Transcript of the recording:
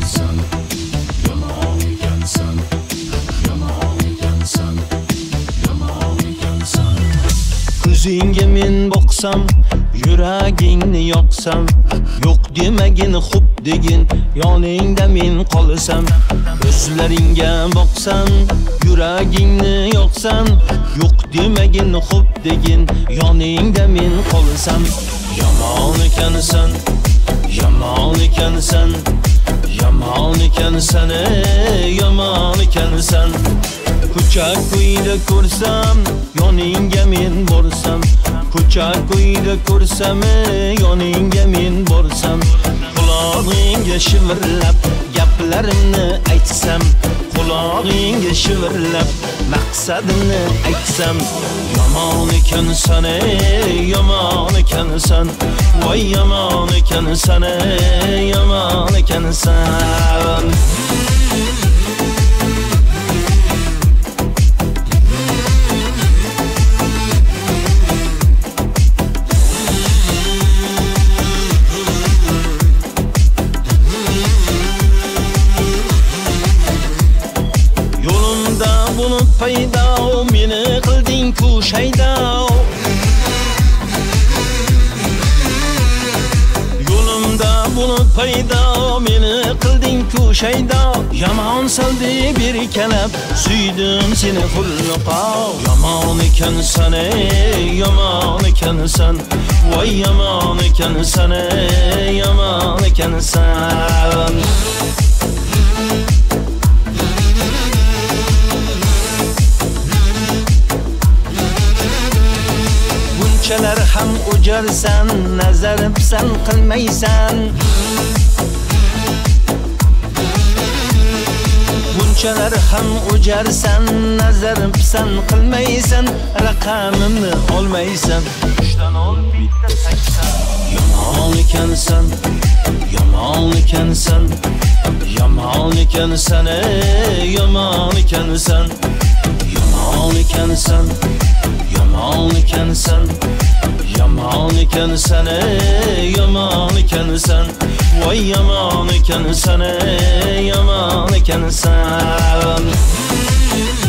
ekansan, yomon ekansan, yomon ekansan, yomon ekansan. Ko'zingga men boqsam, yuragingni yoqsam, yo'q demagin xo'p degin, yoningda men qolsam. Ko'zlaringga boqsam, yuragingni yoqsam, yo'q demagin xo'p degin, yoningda men qolsam. Yomon ekansan, yomon ekansan, yomon ekansan, yomon ekansan. Ko'cha ko'yda ko'rsam, yoningga men borsam. Ko'cha ko'yda ko'rsam, yoningga men borsam. Qulog'ingga shivirlab gaplarimni aytsam, qulog'ingga shivirlab maqsadimni aytsam. Yomon ekansan, yomon ekansan, voy yomon ekansan, yomon ekansan. Paydo meni qilding ku shaydo, yo'limda bulut paydo meni qilding ku shaydo. Yomon saldi bir kalab suydim seni xulqo. Yomon ekansan, yomon ekansan, voy yomon ekansan, yomon ekansan. Bunchalar ham o'jarsan, nazar pisand qilmaysan. Bunchalar ham o'jarsan, nazar pisand qilmaysan. Raqamimni olmaysan, 3dan ol bitta 80. Yomon ekansan, yomon ekansan, yomon ekansan, yomon ekansan. Yomon ekansan, yomon ekansan, yomon ekansan, yomon ekansan. Voy yomon ekansan, yomon ekansan.